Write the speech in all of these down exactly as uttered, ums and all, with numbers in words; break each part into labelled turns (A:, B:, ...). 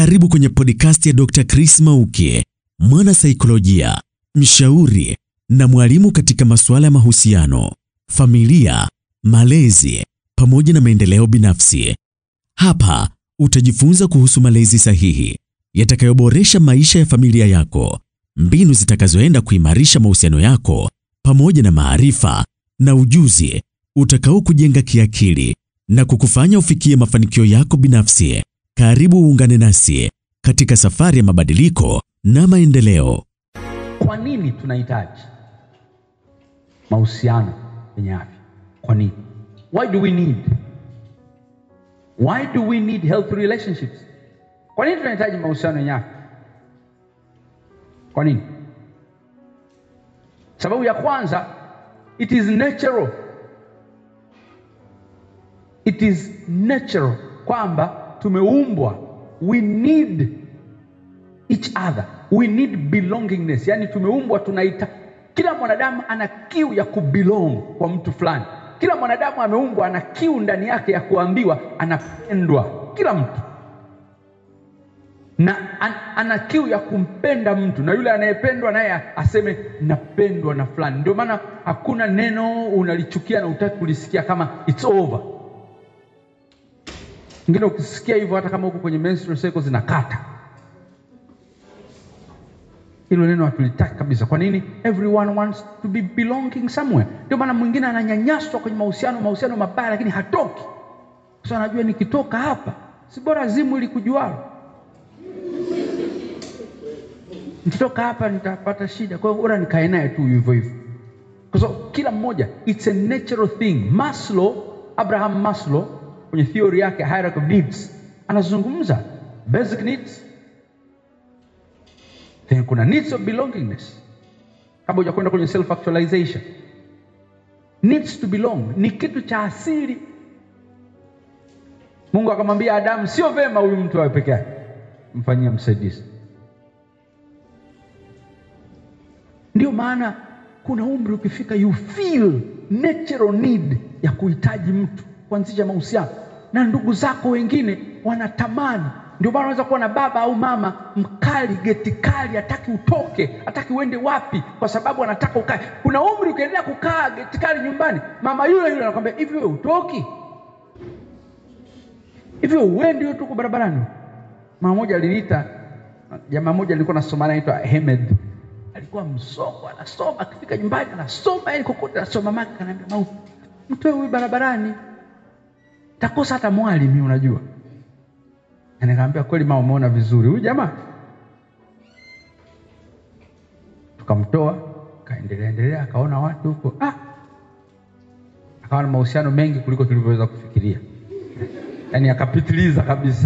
A: Karibu kwenye podcast ya Doctor Chris Mauki, mwana saikolojia, mshauri na mwalimu katika masuala ya mahusiano, familia, malezi pamoja na maendeleo binafsi. Hapa utajifunza kuhusu malezi sahihi yatakayoboresha maisha ya familia yako, mbinu zitakazoenda kuimarisha mahusiano yako pamoja na maarifa na ujuzi utakao kujenga kiakili na kukufanya ufikie mafanikio yako binafsi. Karibu uungane nasi katika safari ya mabadiliko na maendeleo.
B: Kwa nini tunahitaji mahusiano yenye afya? Kwa nini? Why do we need? Why do we need healthy relationships? Kwa nini tunahitaji mahusiano yenye afya? Kwa nini? Sababu ya kwanza, it is natural. It is natural kwamba tumeumbwa, we need each other, we need belongingness. Yani tumeumbwa tunaita, kila mwanadamu ana kiu ya kubelong kwa mtu fulani. Kila mwanadamu ameumbwa ana kiu ndani yake ya kuambiwa anapendwa. Kila mtu na an, ana kiu ya kumpenda mtu, na yule anayependwa naye aseme napendwa na fulani. Ndio maana hakuna neno unalichukia na utaki kulisikia kama it's over. Ngine ukisikia hivyo hata kama uko kwenye menstrual cycle zinakata. Hilo neno hatulitaki kabisa. Kwa nini? Everyone wants to be belonging somewhere. Ndio maana mwingine ananyanyaswa kwenye mahusiano, mahusiano mabaya, lakini hatoki. Sasa anajua nikitoka hapa, si bora zimu ili kujualo. Nikitoka hapa nitapata shida. Kwa hiyo bora nikae naye tu hivyo hivyo. Kwa sababu kila mmoja, it's a natural thing. Maslow, Abraham Maslow, kwenye theory yake hierarchy of needs, anazungumza basic needs, then kuna needs of belongingness. Kabla hujakwenda kwenye self actualization, needs to belong ni kitu cha asili. Mungu akamwambia Adamu, sio vema huyu mtu awe peke yake, mfanyie msaidizi. Ndio maana kuna umri ukifika, you feel natural need ya kuhitaji mtu, kuanzisha mahusiano na ndugu zako wengine wanatamani. Ndio maana unaweza kuwa na baba au mama mkali, geti kali, hataki utoke, hataki uende wapi, kwa sababu anataka ukae. Kuna umri ukiendelea kukaa geti kali nyumbani, mama yule yule anakuambia hivi, wewe utoki? Hivi uende tu kwa barabarani? Mama moja aliniita, jamaa moja alikuwa anasoma, anaitwa Ahmed. Alikuwa msongo, anasoma, akifika nyumbani anasoma, yani kokote anasoma. Mama akaniambia, "Mau, mtoe huyu barabarani, takosa hata mwalimu unajua." Na nikamwambia, "Kweli mama, umeona vizuri huyu jamaa." Tukamtoa, kaendelea endelea, akaona watu huko, ah, akawa na mahusiano mengi kuliko tulivyoweza kufikiria. Yaani akapitiliza kabisa.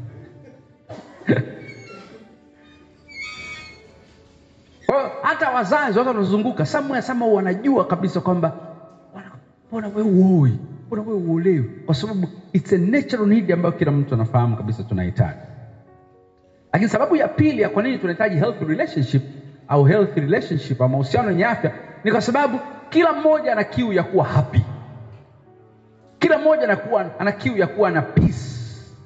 B: Kwa hata wazazi watu wanazunguka somewhere sama wanajua kabisa kwamba mbona wewe uoi, mbona wewe uolewi, kwa sababu it's a natural need ambayo kila mtu anafahamu kabisa tunahitaji. Lakini sababu ya pili ya kwa nini tunahitaji healthy relationship au healthy relationship au mahusiano yenye afya ni kwa sababu kila mmoja ana kiu ya kuwa happy. Kila mmoja anakuwa ana kiu ya kuwa na peace.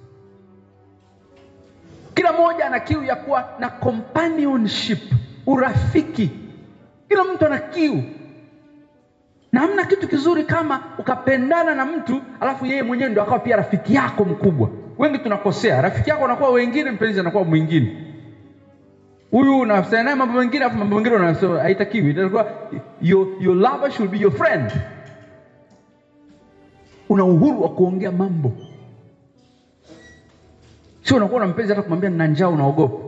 B: Kila mmoja ana kiu ya kuwa na companionship, urafiki. Kila mtu ana kiu. Na hamna kitu kizuri kama ukapendana na mtu alafu yeye mwenyewe ndio akawa pia rafiki yako mkubwa. Wengi tunakosea, rafiki yako anakuwa wengine, mpenzi anakuwa mwingine. Huyu unafanya naye mambo mengine alafu mambo mengine unasema haitakiwi. Itakuwa your your lover should be your friend. Una uhuru wa kuongea mambo. Sio unakuwa na mpenzi hata kumwambia nina njaa unaogopa.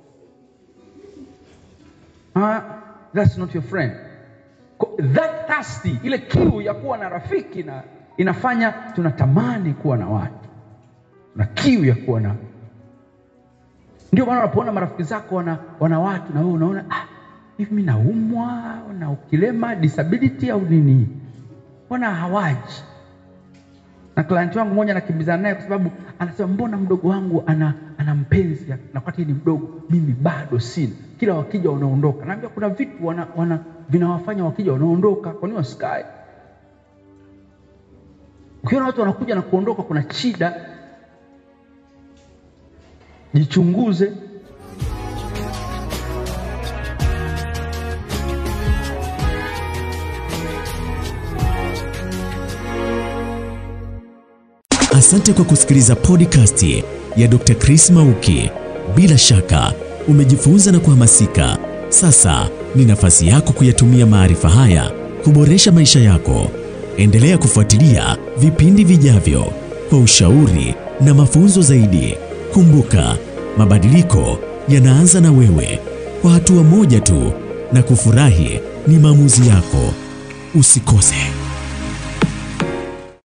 B: Ah, that's not your friend. That thirsty, ile kiu ya kuwa na rafiki na inafanya tunatamani kuwa na watu. Na kiu ya kuwa na. Ndio maana unapoona marafiki zako wana, wana watu na wewe unaona, ah, hivi mimi naumwa na ukilema disability au nini? Wana hawaji. Na client wangu mmoja anakimbizana naye kwa sababu anasema mbona mdogo wangu ana ana mpenzi na wakati ni mdogo mimi bado sina. Kila wakija wanaondoka. Naambia kuna vitu wana, wana vinawafanya wakija wanaondoka. Kwa nini wasikae? Ukiona watu wanakuja na kuondoka kuna shida. Jichunguze.
A: Asante kwa kusikiliza podcast ya Doctor Chris Mauki. Bila shaka umejifunza na kuhamasika. Sasa ni nafasi yako kuyatumia maarifa haya kuboresha maisha yako. Endelea kufuatilia vipindi vijavyo kwa ushauri na mafunzo zaidi. Kumbuka, mabadiliko yanaanza na wewe, kwa hatua moja tu, na kufurahi ni maamuzi yako. Usikose.